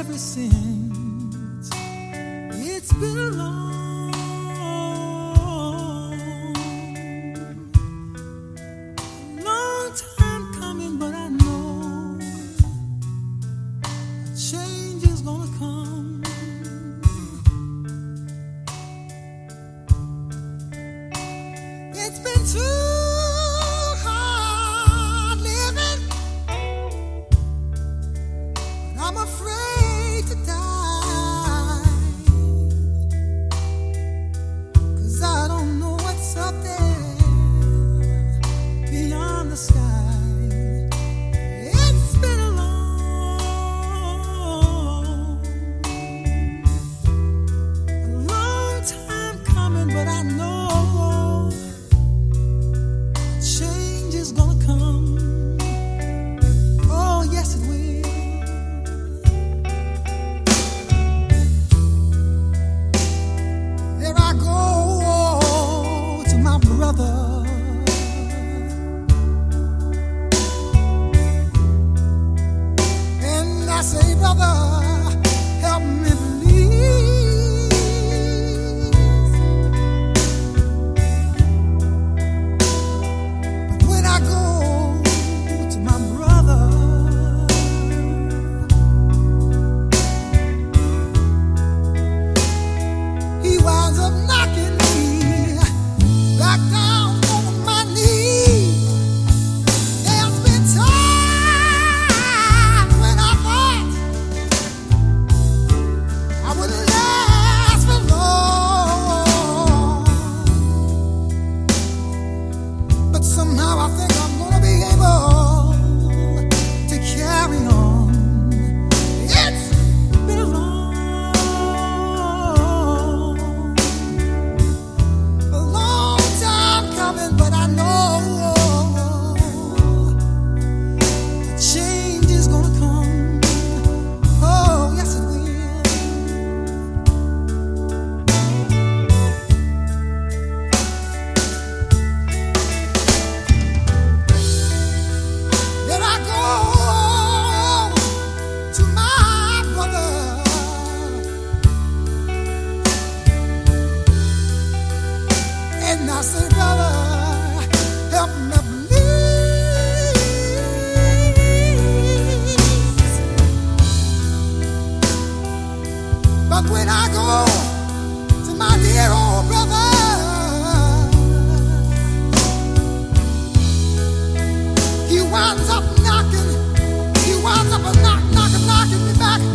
ever since. It's been a long time coming, but I know a change is gonna come. It's been too hard living, but I'm afraid to die, 'cause I don't know what's up there beyond the sky. It's been a long time coming, but I know change is gonna come. Oh, yes, it will. There I go to my brother, and I say, brother, help me please. But when I go to my brother, he winds up knocking me back down on my knees. There's been times when I thought I wouldn't last for long, but somehow I think I'm gonna be able to carry on. It's been a long time coming, but I know change is gonna come. Oh, yes, it will. There I go to my brother, and I say, brother, help me please. But when I go to my dear old brother, he winds up knocking me back